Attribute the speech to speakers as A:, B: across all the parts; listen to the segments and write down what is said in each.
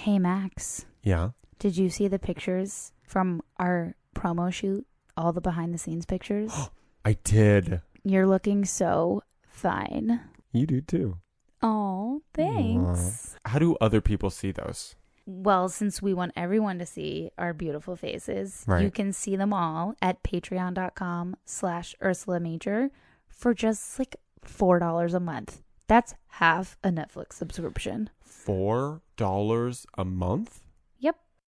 A: Hey, Max.
B: Yeah.
A: Did you see the pictures from our promo shoot? All the behind the scenes pictures?
B: I did.
A: You're looking so fine.
B: You do too.
A: Oh, thanks.
B: How do other people see those?
A: Well, since we want everyone to see our beautiful faces,
B: Right.
A: you can see them all at patreon.com/Ursula Major for just like $4 a month. That's half a Netflix subscription.
B: $4 a month?
A: Yep.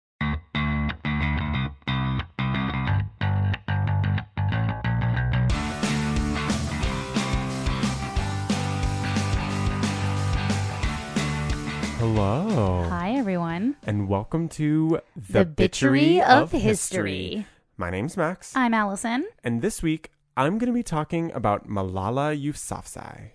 B: Hello.
A: Hi, everyone.
B: And welcome to
A: The Bitchery of History.
B: My name's Max.
A: I'm Allison.
B: And this week, I'm going to be talking about Malala Yousafzai.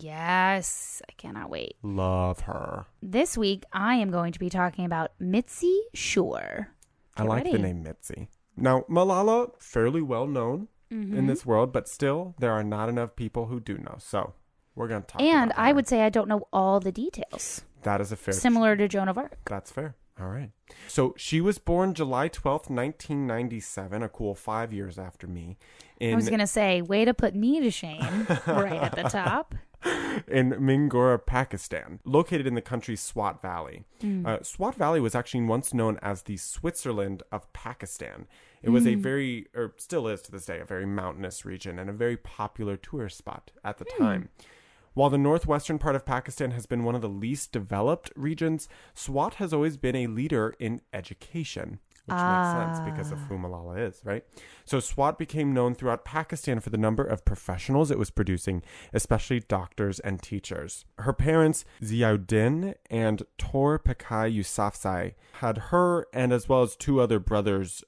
A: Yes, I cannot wait.
B: Love her.
A: This week, I am going to be talking about Mitzi Shore.
B: I like the name Mitzi. Now, Malala, fairly well known in this world, but still, there are not enough people who do know. So, we're going to talk
A: And
B: about
A: I
B: her.
A: would say I don't know all the details.
B: That is a fair...
A: Similar to Joan of Arc.
B: That's fair. All right. So she was born July 12th, 1997, a cool 5 years after me.
A: I was going to say, way to put me to shame right at the top.
B: In Mingora, Pakistan, located in the country's Swat Valley. Swat Valley was actually once known as the Switzerland of Pakistan. It was a very, or still is to this day, a very mountainous region and a very popular tourist spot at the time. While the northwestern part of Pakistan has been one of the least developed regions, Swat has always been a leader in education, which makes sense because of who Malala is, right? So Swat became known throughout Pakistan for the number of professionals it was producing, especially doctors and teachers. Her parents, Ziauddin and Tor Pekai Yousafzai, had her and as well as two younger brothers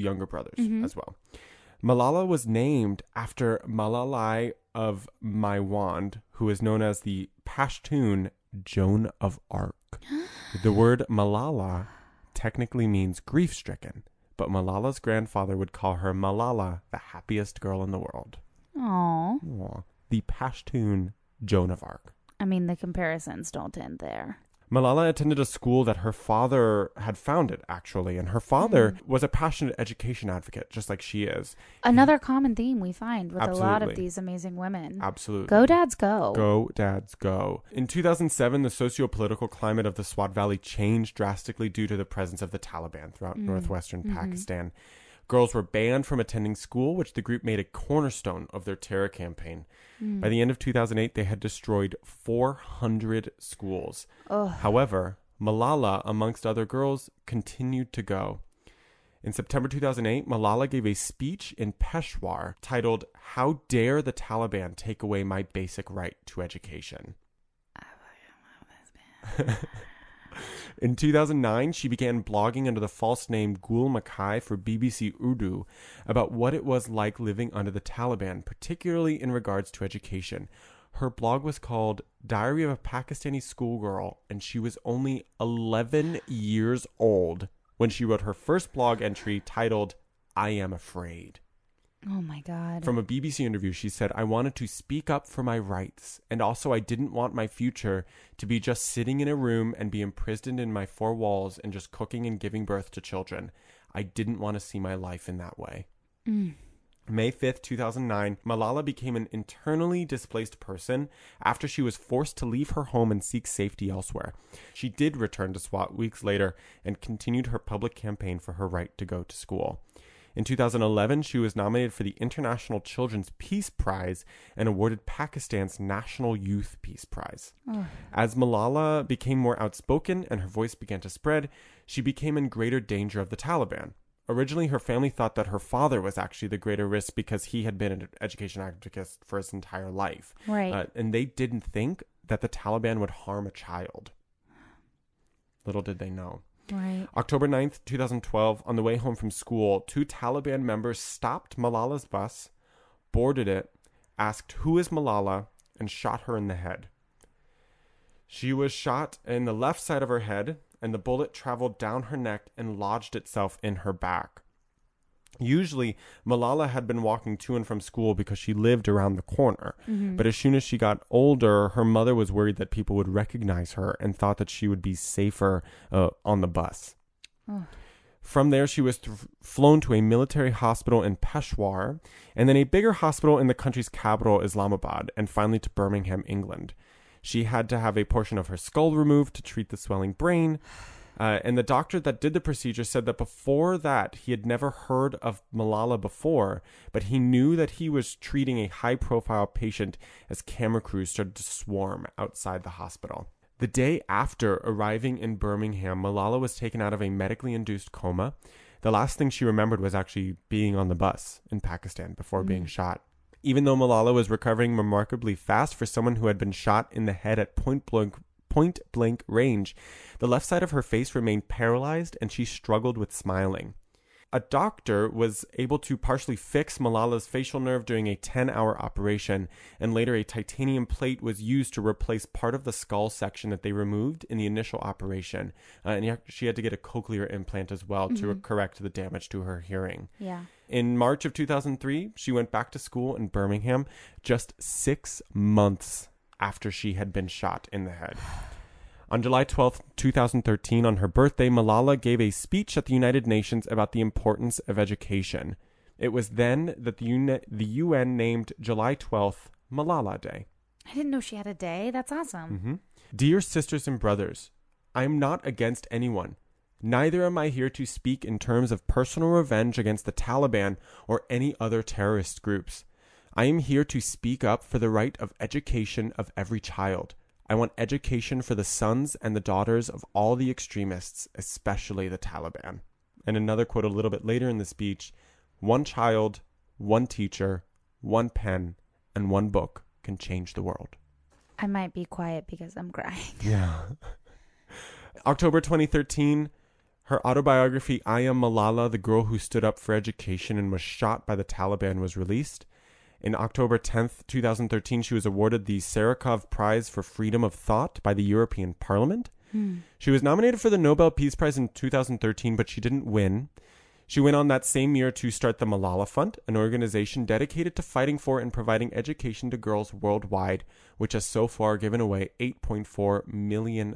B: as well. Malala was named after Malalai of Maiwand, who is known as the Pashtun Joan of Arc. The word Malala technically means grief-stricken, but Malala's grandfather would call her Malala, the happiest girl in the world.
A: Aww.
B: Aww. The Pashtun Joan of Arc.
A: I mean, the comparisons don't end there.
B: Malala attended a school that her father had founded, actually, and her father was a passionate education advocate, just like she is.
A: Another common theme we find with a lot of
B: Absolutely.
A: these amazing women.
B: Absolutely.
A: Go, dads, go.
B: Go, dads, go. In 2007, the socio-political climate of the Swat Valley changed drastically due to the presence of the Taliban throughout northwestern Pakistan. Girls were banned from attending school, which the group made a cornerstone of their terror campaign. By the end of 2008, they had destroyed 400 schools. However, Malala, amongst other girls, continued to go. In September 2008, Malala gave a speech in Peshawar titled, "How Dare the Taliban Take Away My Basic Right to Education?" In 2009, she began blogging under the false name Gul Makai for BBC Urdu about what it was like living under the Taliban, particularly in regards to education. Her blog was called Diary of a Pakistani Schoolgirl, and she was only 11 years old when she wrote her first blog entry titled, "I Am Afraid."
A: Oh, my God.
B: From a BBC interview, she said, "I wanted to speak up for my rights, and also I didn't want my future to be just sitting in a room and be imprisoned in my four walls and just cooking and giving birth to children. I didn't want to see my life in that way." May 5th, 2009, Malala became an internally displaced person after she was forced to leave her home and seek safety elsewhere. She did return to Swat weeks later and continued her public campaign for her right to go to school. In 2011, she was nominated for the International Children's Peace Prize and awarded Pakistan's National Youth Peace Prize. As Malala became more outspoken and her voice began to spread, she became in greater danger of the Taliban. Originally, her family thought that her father was actually the greater risk because he had been an education advocate for his entire life.
A: Right.
B: And they didn't think that the Taliban would harm a child. Little did they know.
A: Right.
B: October 9th, 2012, on the way home from school, two Taliban members stopped Malala's bus, boarded it, asked, "Who is Malala?" and shot her in the head. She was shot in the left side of her head, and the bullet traveled down her neck and lodged itself in her back. Usually, Malala had been walking to and from school because she lived around the corner. But as soon as she got older, her mother was worried that people would recognize her and thought that she would be safer on the bus.
A: Oh.
B: From there, she was flown to a military hospital in Peshawar, and then a bigger hospital in the country's capital, Islamabad, and finally to Birmingham, England. She had to have a portion of her skull removed to treat the swelling brain. And the doctor that did the procedure said that before that, he had never heard of Malala before, but he knew that he was treating a high-profile patient as camera crews started to swarm outside the hospital. The day after arriving in Birmingham, Malala was taken out of a medically induced coma. The last thing she remembered was actually being on the bus in Pakistan before being shot. Even though Malala was recovering remarkably fast for someone who had been shot in the head at point-blank range, the left side of her face remained paralyzed and she struggled with smiling. A doctor was able to partially fix Malala's facial nerve during a 10-hour operation, and later a titanium plate was used to replace part of the skull section that they removed in the initial operation. And she had to get a cochlear implant as well to correct the damage to her hearing.
A: Yeah.
B: In March of 2003, she went back to school in Birmingham just 6 months after she had been shot in the head. On July 12, 2013, on her birthday, Malala gave a speech at the United Nations about the importance of education. It was then that the UN named July 12th Malala Day.
A: I didn't know she had a day. That's awesome.
B: Dear sisters and brothers, I am not against anyone. Neither am I here to speak in terms of personal revenge against the Taliban or any other terrorist groups. I am here to speak up for the right of education of every child. I want education for the sons and the daughters of all the extremists, especially the Taliban. And another quote a little bit later in the speech, one child, one teacher, one pen, and one book can change the world.
A: I might be quiet because I'm crying.
B: Yeah. October 2013, her autobiography, I Am Malala, the Girl Who Stood Up for Education and Was Shot by the Taliban, was released. In October 10th, 2013, she was awarded the Sarikov Prize for Freedom of Thought by the European Parliament. She was nominated for the Nobel Peace Prize in 2013, but she didn't win. She went on that same year to start the Malala Fund, an organization dedicated to fighting for and providing education to girls worldwide, which has so far given away $8.4 million.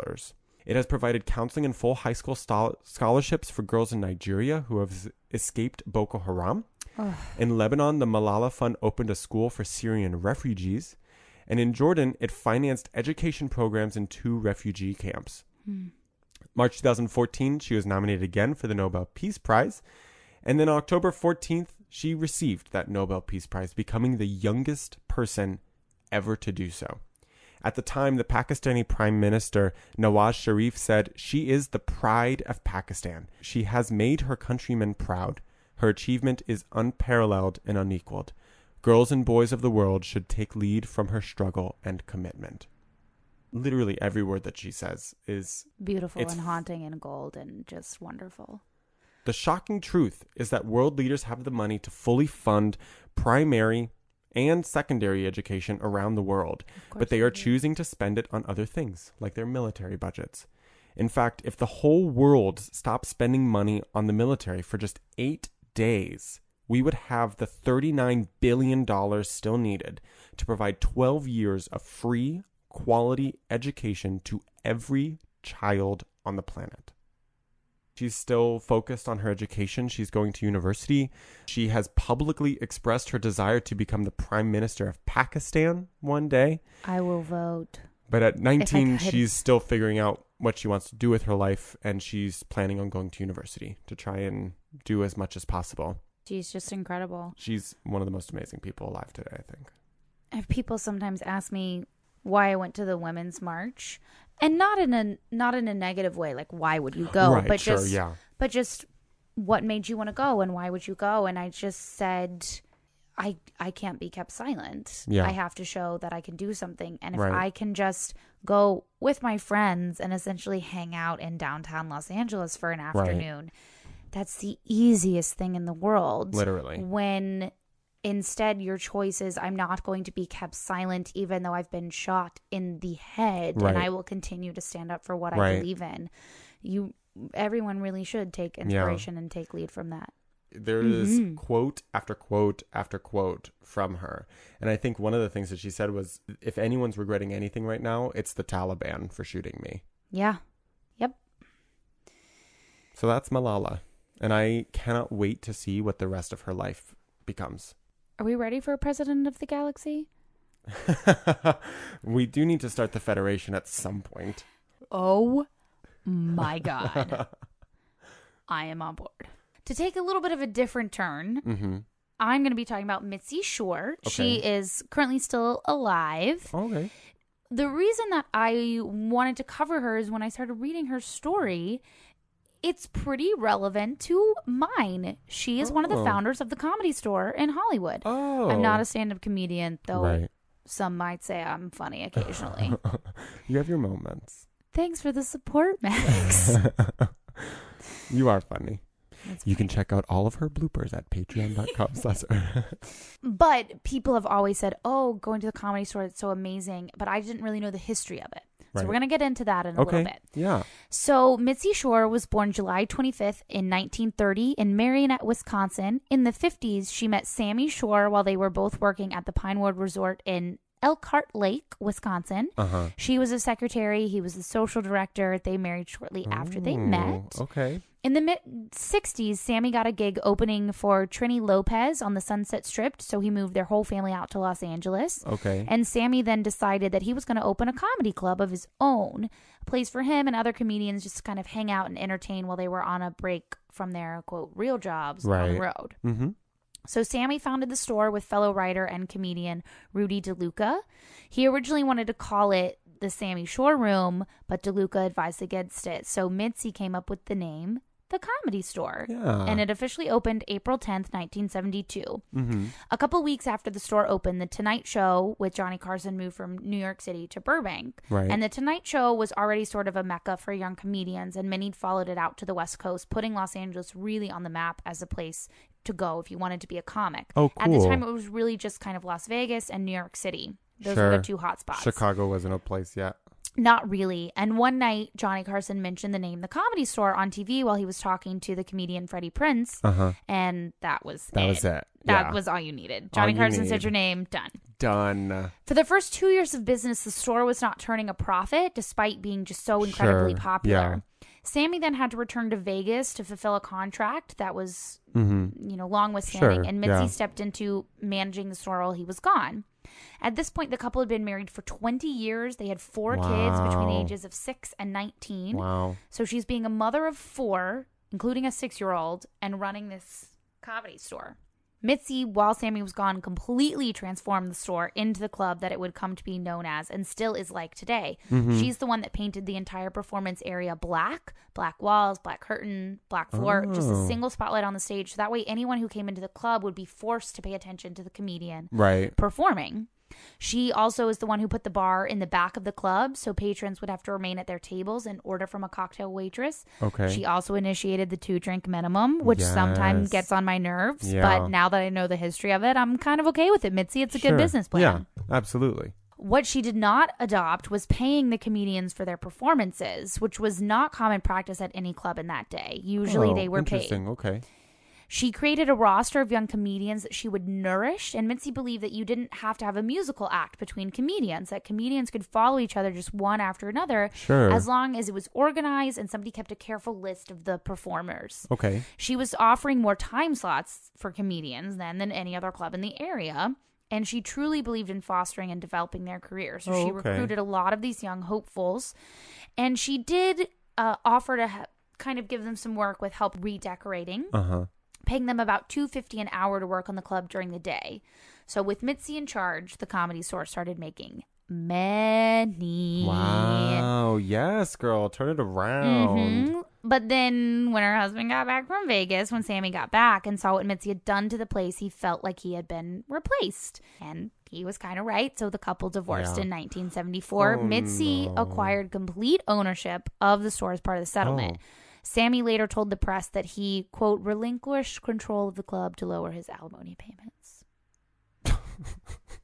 B: It has provided counseling and full high school scholarships for girls in Nigeria who have escaped Boko Haram. In Lebanon, the Malala Fund opened a school for Syrian refugees. And in Jordan, it financed education programs in 2 refugee camps. March 2014, she was nominated again for the Nobel Peace Prize. And then October 14th, she received that Nobel Peace Prize, becoming the youngest person ever to do so. At the time, the Pakistani Prime Minister Nawaz Sharif said, "She is the pride of Pakistan. She has made her countrymen proud. Her achievement is unparalleled and unequaled. Girls and boys of the world should take lead from her struggle and commitment." Literally every word that she says is
A: beautiful and haunting and gold and just wonderful.
B: The shocking truth is that world leaders have the money to fully fund primary and secondary education around the world, but they are choosing to spend it on other things, like their military budgets. In fact, if the whole world stopped spending money on the military for just 8 days, we would have the $39 billion still needed to provide 12 years of free, quality education to every child on the planet. She's still focused on her education. She's going to university. She has publicly expressed her desire to become the Prime Minister of Pakistan one day.
A: I will vote.
B: But at 19, she's still figuring out what she wants to do with her life, and she's planning on going to university to try and do as much as possible.
A: She's just incredible.
B: She's one of the most amazing people alive today, I think.
A: If people sometimes ask me why I went to the Women's March, and not in a negative way, like why would you go?
B: Right,
A: but
B: sure,
A: just,
B: yeah.
A: But just what made you want to go and why would you go? And I just said, I can't be kept silent.
B: Yeah.
A: I have to show that I can do something. And if
B: Right.
A: I can just go with my friends and essentially hang out in downtown Los Angeles for an afternoon, that's the easiest thing in the world.
B: Literally.
A: When instead your choice is, I'm not going to be kept silent even though I've been shot in the head,
B: Right.
A: and I will continue to stand up for what I
B: Right.
A: believe in. Everyone really should take inspiration and take lead from that.
B: there is quote after quote after quote from her. And I think one of the things that she said was, if anyone's regretting anything right now, it's the Taliban for shooting me.
A: Yeah. Yep.
B: So that's Malala. And I cannot wait to see what the rest of her life becomes.
A: Are we ready for a president of the galaxy?
B: We do need to start the Federation at some point.
A: Oh my God. I am on board. To take a little bit of a different turn, I'm going to be talking about Mitzi Shore. Okay. She is currently still alive.
B: Okay.
A: The reason that I wanted to cover her is when I started reading her story, it's pretty relevant to mine. She is one of the founders of the Comedy Store in Hollywood.
B: Oh.
A: I'm not a stand-up comedian, though some might say I'm funny occasionally.
B: You have your moments.
A: Thanks for the support, Max.
B: You are funny. You can check out all of her bloopers at patreon.com/.
A: But people have always said, oh, going to the Comedy Store, it's so amazing. But I didn't really know the history of it. So we're going to get into that in a little bit.
B: Yeah.
A: So Mitzi Shore was born July 25th in 1930 in Marionette, Wisconsin. In the 50s, she met Sammy Shore while they were both working at the Pinewood Resort in Elkhart Lake, Wisconsin. She was a secretary. He was the social director. They married shortly after they met.
B: Okay.
A: In the mid-60s, Sammy got a gig opening for Trini Lopez on the Sunset Strip, so he moved their whole family out to Los Angeles.
B: Okay.
A: And Sammy then decided that he was going to open a comedy club of his own, a place for him and other comedians just to kind of hang out and entertain while they were on a break from their, quote, real jobs on the road.
B: Mm-hmm.
A: So Sammy founded the store with fellow writer and comedian Rudy DeLuca. He originally wanted to call it the Sammy Shore Room, but DeLuca advised against it. So Mitzi came up with the name The Comedy Store.
B: Yeah.
A: And it officially opened April 10th, 1972.
B: Mm-hmm.
A: A couple weeks after the store opened, The Tonight Show with Johnny Carson moved from New York City to Burbank.
B: Right.
A: And The Tonight Show was already sort of a mecca for young comedians, and many followed it out to the West Coast, putting Los Angeles really on the map as a place to go if you wanted to be a comic.
B: Oh, cool.
A: At the time, it was really just kind of Las Vegas and New York City. Those were the two hot spots.
B: Chicago wasn't a place yet.
A: Not really. And one night, Johnny Carson mentioned the name The Comedy Store on TV while he was talking to the comedian Freddie Prinze. And that was it. That was all you needed. Johnny Carson said your name, done. For the first 2 years of business, the store was not turning a profit, despite being just so incredibly popular. Yeah. Sammy then had to return to Vegas to fulfill a contract that was, long withstanding. And Mitzi stepped into managing the store while he was gone. At this point, the couple had been married for 20 years. They had 4 kids between the ages of 6 and 19.
B: Wow.
A: So she's being a mother of 4, including a 6-year-old, and running this comedy store. Mitzi, while Sammy was gone, completely transformed the store into the club that it would come to be known as and still is like today. She's the one that painted the entire performance area black walls, black curtain, black floor, just a single spotlight on the stage. So that way anyone who came into the club would be forced to pay attention to the comedian performing. She also is the one who put the bar in the back of the club, so patrons would have to remain at their tables and order from a cocktail waitress.
B: Okay.
A: She also initiated the 2-drink minimum, which sometimes gets on my nerves. Yeah. But now that I know the history of it, I'm kind of okay with it. Mitzi, it's a good business plan.
B: Yeah, absolutely.
A: What she did not adopt was paying the comedians for their performances, which was not common practice at any club in that day. Usually they were paid.
B: Interesting. Okay.
A: She created a roster of young comedians that she would nourish, and Mitzi believed that you didn't have to have a musical act between comedians, that comedians could follow each other just one after another, as long as it was organized and somebody kept a careful list of the performers.
B: Okay.
A: She was offering more time slots for comedians then than any other club in the area, and she truly believed in fostering and developing their careers. So she recruited a lot of these young hopefuls, and she did offer to kind of give them some work with help redecorating. Paying them about $2.50 an hour to work on the club during the day. So with Mitzi in charge, the Comedy Store started making money.
B: Wow. Yes, girl. Turn it around.
A: But then when her husband got back from Vegas, when Sammy got back and saw what Mitzi had done to the place, he felt like he had been replaced. And he was kind of right. So the couple divorced in 1974. Mitzi acquired complete ownership of the store as part of the settlement. Sammy later told the press that he, quote, relinquished control of the club to lower his alimony payments.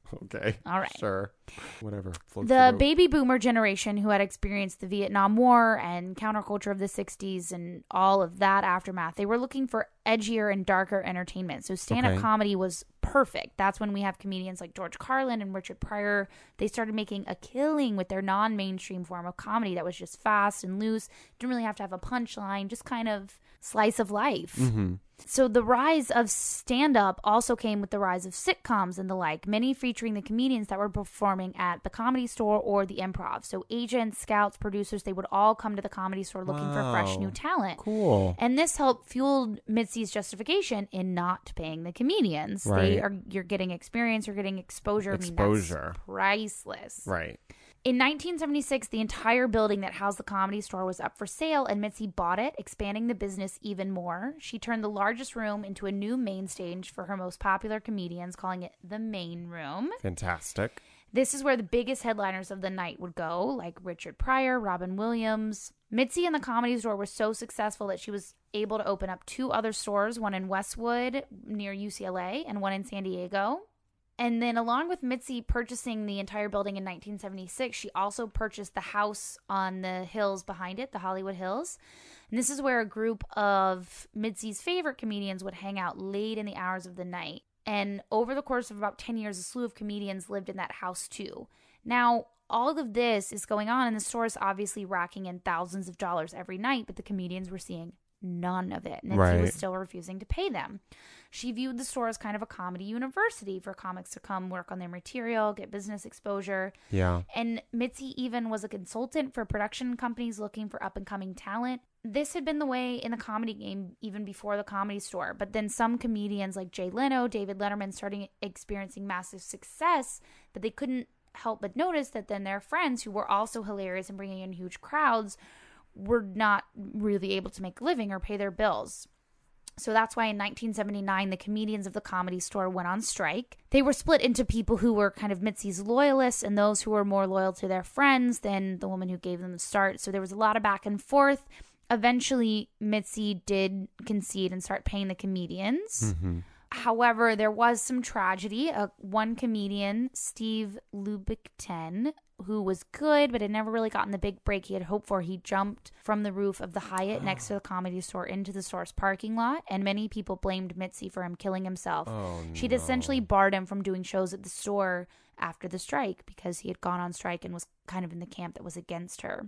B: Okay.
A: All right.
B: Sure. Whatever.
A: The baby boomer generation who had experienced the Vietnam War and counterculture of the 60s and all of that aftermath, they were looking for edgier and darker entertainment. So stand-up comedy was perfect. That's when we have comedians like George Carlin and Richard Pryor. They started making a killing with their non-mainstream form of comedy that was just fast and loose. Didn't really have to have a punchline, just kind of slice of life.
B: Mm-hmm.
A: So the rise of stand-up also came with the rise of sitcoms and the like, many featuring the comedians that were performing at the Comedy Store or the Improv. So agents, scouts, producers, they would all come to the Comedy Store looking for fresh new talent.
B: Cool.
A: And this helped fuel Mitzi's justification in not paying the comedians.
B: Right.
A: You're getting experience, you're getting exposure.
B: Exposure.
A: I mean, that's priceless.
B: Right.
A: In 1976, the entire building that housed the Comedy Store was up for sale, and Mitzi bought it, expanding the business even more. She turned the largest room into a new main stage for her most popular comedians, calling it the Main Room.
B: Fantastic.
A: This is where the biggest headliners of the night would go, like Richard Pryor, Robin Williams. Mitzi and the Comedy Store were so successful that she was able to open up 2 other stores, one in Westwood near UCLA and one in San Diego. And then along with Mitzi purchasing the entire building in 1976, she also purchased the house on the hills behind it, the Hollywood Hills. And this is where a group of Mitzi's favorite comedians would hang out late in the hours of the night. And over the course of about 10 years, a slew of comedians lived in that house too. Now, all of this is going on, and the store is obviously racking in thousands of dollars every night, but the comedians were seeing none of it. Mitzi was still refusing to pay them. She viewed the store as kind of a comedy university for comics to come work on their material, get business exposure.
B: Yeah.
A: And Mitzi even was a consultant for production companies looking for up-and-coming talent. This had been the way in the comedy game even before the Comedy Store. But then some comedians like Jay Leno, David Letterman started experiencing massive success, but they couldn't help but notice that then their friends, who were also hilarious and bringing in huge crowds, were not really able to make a living or pay their bills. So that's why in 1979, the comedians of the Comedy Store went on strike. They were split into people who were kind of Mitzi's loyalists and those who were more loyal to their friends than the woman who gave them the start. So there was a lot of back and forth. Eventually, Mitzi did concede and start paying the comedians.
B: Mm-hmm.
A: However, there was some tragedy. One comedian, Steve Lubitkin, who was good but had never really gotten the big break he had hoped for, he jumped from the roof of the Hyatt next to the Comedy Store into the store's parking lot, and many people blamed Mitzi for him killing himself. She'd essentially barred him from doing shows at the store after the strike because he had gone on strike and was kind of in the camp that was against her.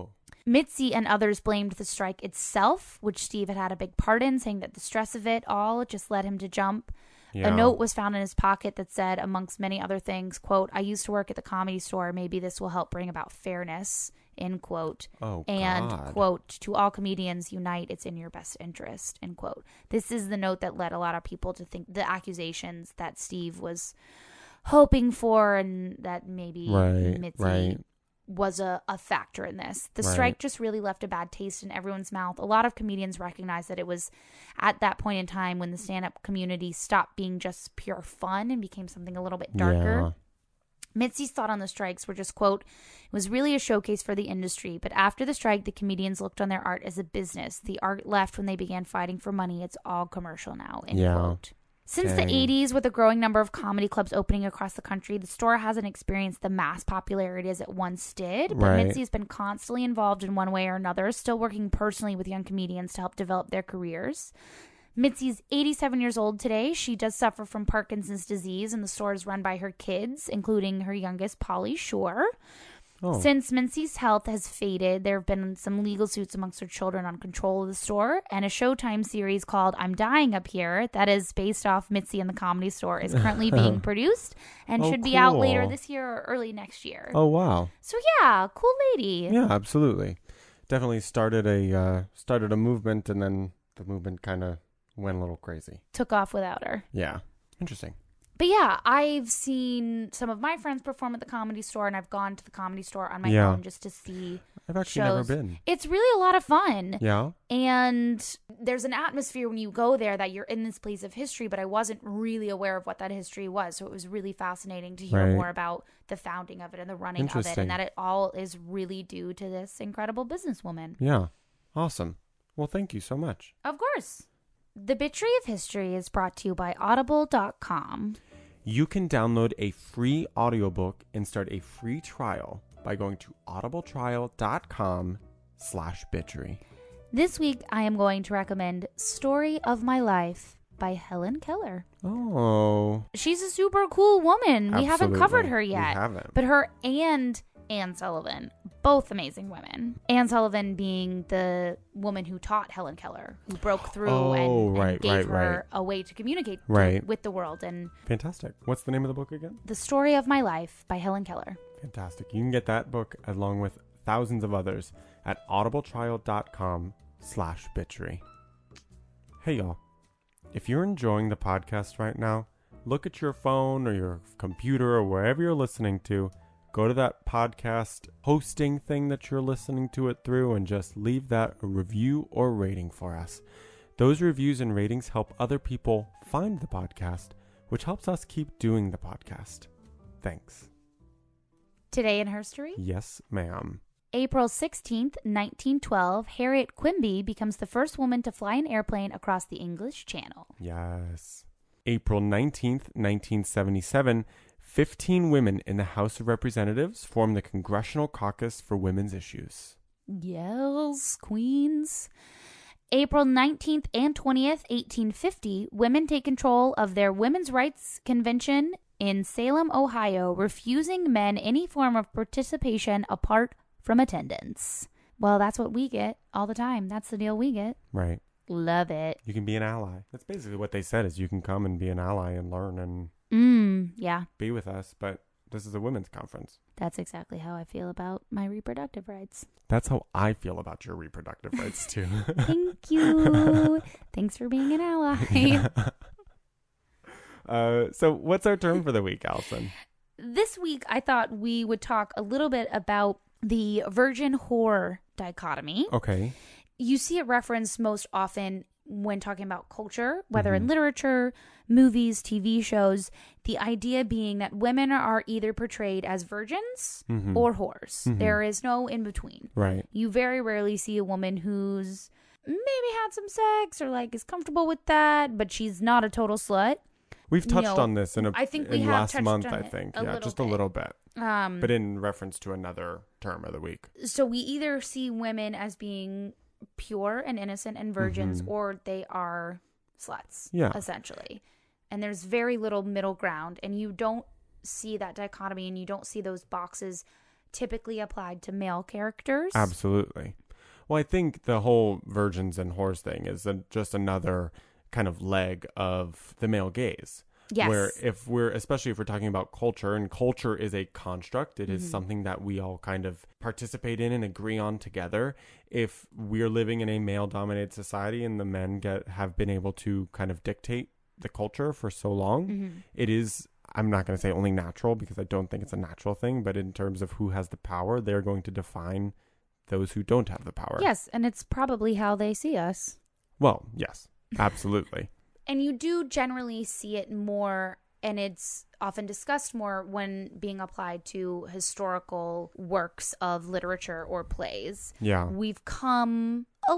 A: Mitzi and others blamed the strike itself, which Steve had a big part in, saying that the stress of it all just led him to jump. Yeah. A note was found in his pocket that said, amongst many other things, quote, "I used to work at the Comedy Store. Maybe this will help bring about fairness," end quote. And, quote, "To all comedians, unite. It's in your best interest," end quote. This is the note that led a lot of people to think the accusations that Steve was hoping for and that maybe Mitzi was a factor in this. The strike just really left a bad taste in everyone's mouth. A lot of comedians recognized that it was at that point in time when the stand-up community stopped being just pure fun and became something a little bit darker. Yeah. Mitzi's thought on the strikes were just, quote, "It was really a showcase for the industry, but after the strike, the comedians looked on their art as a business. The art left when they began fighting for money. It's all commercial now," end quote. Since the 80s, with a growing number of comedy clubs opening across the country, the store hasn't experienced the mass popularity as it once did. But Mitzi has been constantly involved in one way or another, still working personally with young comedians to help develop their careers. Mitzi's 87 years old today. She does suffer from Parkinson's disease, and the store is run by her kids, including her youngest, Pauly Shore. Since Mitzi's health has faded, there have been some legal suits amongst her children on control of the store, and a Showtime series called I'm Dying Up Here, that is based off Mitzi and the Comedy Store, is currently being produced and should be out later this year or early next year.
B: Oh, wow.
A: So yeah, cool lady.
B: Yeah, absolutely. Definitely started a movement, and then the movement kind of went a little crazy.
A: Took off without her.
B: Yeah. Interesting.
A: But yeah, I've seen some of my friends perform at the Comedy Store, and I've gone to the Comedy Store on my own just to see
B: I've actually
A: shows.
B: never been.
A: It's really a lot of fun.
B: Yeah.
A: And there's an atmosphere when you go there that you're in this place of history, but I wasn't really aware of what that history was. So it was really fascinating to hear more about the founding of it and the running of it, and that it all is really due to this incredible businesswoman.
B: Yeah. Awesome. Well, thank you so much.
A: Of course. The Bitchery of History is brought to you by Audible.com.
B: You can download a free audiobook and start a free trial by going to audibletrial.com/bitchery.
A: This week, I am going to recommend Story of My Life by Helen Keller.
B: Oh.
A: She's a super cool woman.
B: Absolutely.
A: We haven't covered her yet.
B: We haven't.
A: But her and Anne Sullivan, both amazing women. Anne Sullivan being the woman who taught Helen Keller, who broke through and gave her a way to communicate with the world. And
B: fantastic. What's the name of the book again?
A: The Story of My Life by Helen Keller.
B: Fantastic. You can get that book along with thousands of others at audibletrial.com/bitchery. Hey, y'all. If you're enjoying the podcast right now, look at your phone or your computer or wherever you're listening to. Go to that podcast hosting thing that you're listening to it through and just leave that a review or rating for us. Those reviews and ratings help other people find the podcast, which helps us keep doing the podcast. Thanks.
A: Today in history?
B: Yes, ma'am.
A: April 16th, 1912, Harriet Quimby becomes the first woman to fly an airplane across the English Channel.
B: Yes. April 19th, 1977, 15 women in the House of Representatives form the Congressional Caucus for Women's Issues.
A: Yes, queens. April 19th and 20th, 1850, women take control of their Women's Rights Convention in Salem, Ohio, refusing men any form of participation apart from attendance. Well, that's what we get all the time. That's the deal we get.
B: Right.
A: Love it.
B: You can be an ally. That's basically what they said, is you can come and be an ally and learn and be with us. But this is a women's conference.
A: That's exactly how I feel about my reproductive rights.
B: That's how I feel about your reproductive rights, too.
A: Thank you. Thanks for being an ally.
B: So what's our term for the week, Allison?
A: This week, I thought we would talk a little bit about the virgin whore dichotomy.
B: Okay.
A: You see it referenced most often when talking about culture, whether in literature, movies, TV shows, the idea being that women are either portrayed as virgins or whores. There is no in between.
B: Right.
A: You very rarely see a woman who's maybe had some sex or like is comfortable with that, but she's not a total slut.
B: We've touched on this in last month,
A: I
B: think. Yeah, just a little bit. But in reference to another term of the week.
A: So we either see women as being pure and innocent and virgins, or they are sluts, essentially. And there's very little middle ground, and you don't see that dichotomy, and you don't see those boxes typically applied to male characters.
B: Absolutely. Well, I think the whole virgins and whores thing is just another kind of leg of the male gaze.
A: Yes.
B: Where especially if we're talking about culture, and culture is a construct, it is something that we all kind of participate in and agree on together. If we're living in a male-dominated society and the men have been able to kind of dictate the culture for so long, it is, I'm not going to say only natural, because I don't think it's a natural thing, but in terms of who has the power, they're going to define those who don't have the power.
A: Yes, and it's probably how they see us.
B: Well, yes, absolutely.
A: And you do generally see it more, and it's often discussed more when being applied to historical works of literature or plays. Yeah. We've come a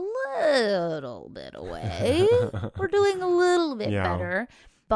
A: little bit away. We're doing a little bit better.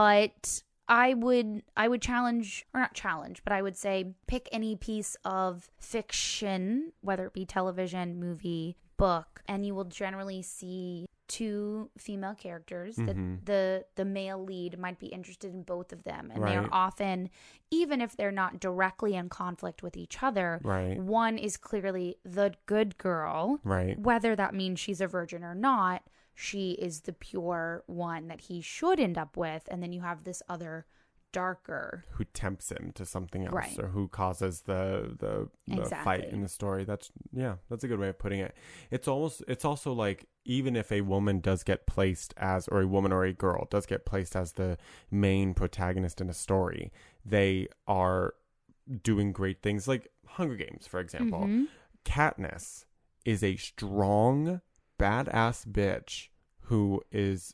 A: But I would challenge, or not challenge, but I would say pick any piece of fiction, whether it be television, movie, book, and you will generally see two female characters that the male lead might be interested in both of them, and they're often, even if they're not directly in conflict with each other, one is clearly the good girl, whether that means she's a virgin or not. She is the pure one that he should end up with, and then you have this other darker
B: who tempts him to something else, or who causes the fight in the story. That's a good way of putting it. It's also like, even if a woman does get placed as, or a woman or a girl does get placed as the main protagonist in a story, they are doing great things, like Hunger Games, for example. Katniss is a strong, badass bitch who is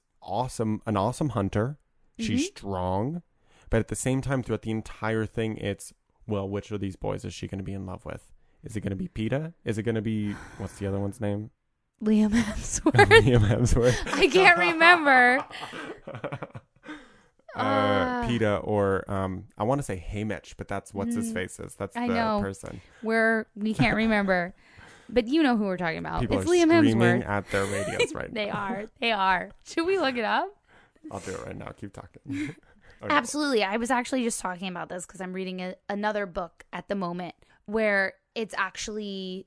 B: an awesome hunter. She's strong. But at the same time, throughout the entire thing, it's, well, which of these boys is she going to be in love with? Is it going to be Peeta? Is it going to be, what's the other one's name?
A: Liam Hemsworth.
B: Liam Hemsworth.
A: I can't remember.
B: PETA or I want to say Haymitch, but that's what's his face is. That's the person.
A: We can't remember. But you know who we're talking about.
B: People
A: it's
B: are
A: Liam
B: screaming
A: Hemsworth.
B: at their radios right
A: now. They are. Should we look it up?
B: I'll do it right now. Keep talking.
A: Absolutely. I was actually just talking about this because I'm reading another book at the moment where it's actually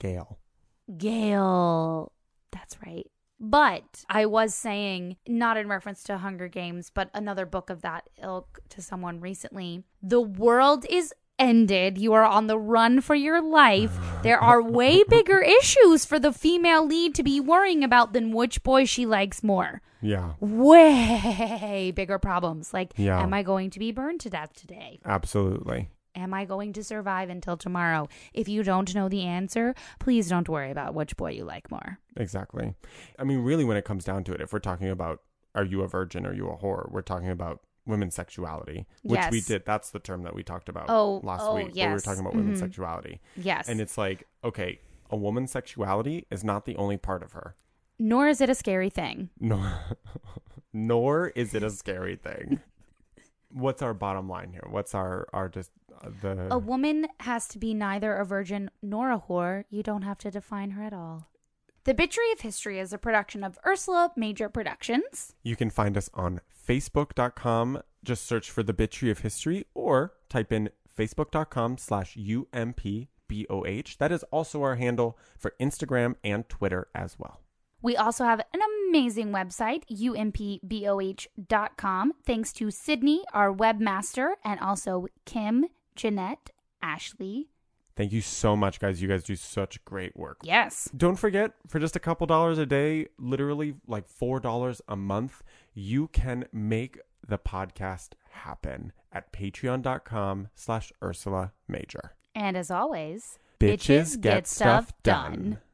A: Gale. That's right. But I was saying, not in reference to Hunger Games, but another book of that ilk to someone recently. The world is ended. You are on the run for your life. There are way bigger issues for the female lead to be worrying about than which boy she likes more.
B: Yeah.
A: Way bigger problems. Like, am I going to be burned to death today?
B: Absolutely.
A: Am I going to survive until tomorrow? If you don't know the answer, please don't worry about which boy you like more.
B: Exactly. I mean, really, when it comes down to it, if we're talking about, are you a virgin, are you a whore? We're talking about women's sexuality, which we did. That's the term that we talked about last week. Yes. Where we were talking about women's sexuality.
A: Yes.
B: And it's like, okay, a woman's sexuality is not the only part of her.
A: Nor is it a scary thing.
B: Nor is it a scary thing. What's our bottom line here? What's our just the...
A: A woman has to be neither a virgin nor a whore. You don't have to define her at all. The Bitchery of History is a production of Ursula Major Productions.
B: You can find us on Facebook.com. Just search for The Bitchery of History or type in Facebook.com/UMPBOH. That is also our handle for Instagram and Twitter as well.
A: We also have an amazing website, umpboh.com, thanks to Sydney, our webmaster, and also Kim, Jeanette, Ashley.
B: Thank you so much, guys. You guys do such great work.
A: Yes.
B: Don't forget, for just a couple dollars a day, literally like $4 a month, you can make the podcast happen at patreon.com/Ursula Major.
A: And as always,
B: bitches get stuff done.